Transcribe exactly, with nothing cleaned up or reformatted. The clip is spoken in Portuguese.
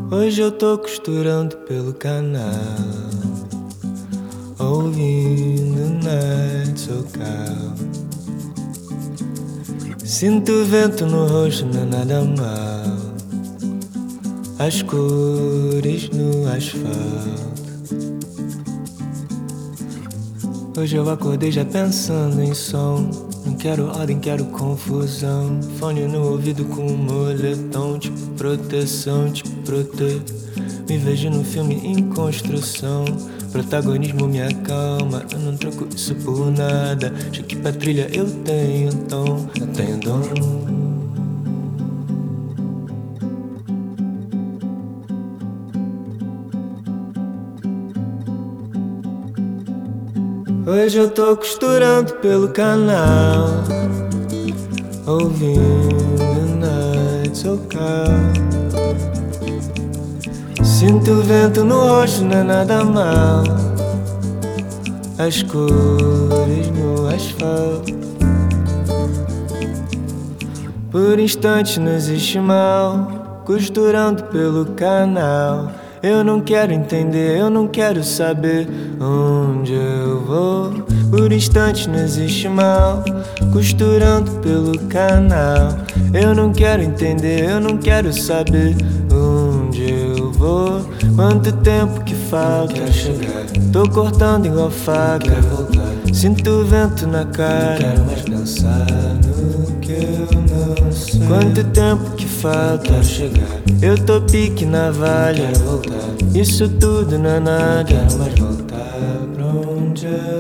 Hoje eu tô costurando pelo canal, ouvindo Night So Calm. Sinto vento no rosto, não é nada mal. As cores no asfalto. Hoje eu acordei já pensando em som. Não quero ordem, quero confusão. Fone no ouvido com um moletom, tipo proteção, tipo prote. Me vejo num filme em construção. Protagonismo me acalma, eu não troco isso por nada. Acho que pra trilha eu tenho tom, eu tenho dom. Hoje eu tô costurando pelo canal, ouvindo Night So Calm. Sinto o vento no rosto, não é nada mal. As cores no asfalto. Por instantes não existe mal, costurando pelo canal. Eu não quero entender, eu não quero saber onde eu vou. Por instantes não existe mal, costurando pelo canal. Eu não quero entender, eu não quero saber onde eu vou. Quanto tempo que falta? Quero chegar. Tô cortando igual faca. Quero voltar. Sinto o vento na cara. Quero mais pensar no que eu não sei. Quanto tempo que falta? Quero chegar. Eu tô pique navalha. Quero voltar. Isso tudo não é nada. Quero mais voltar pra onde eu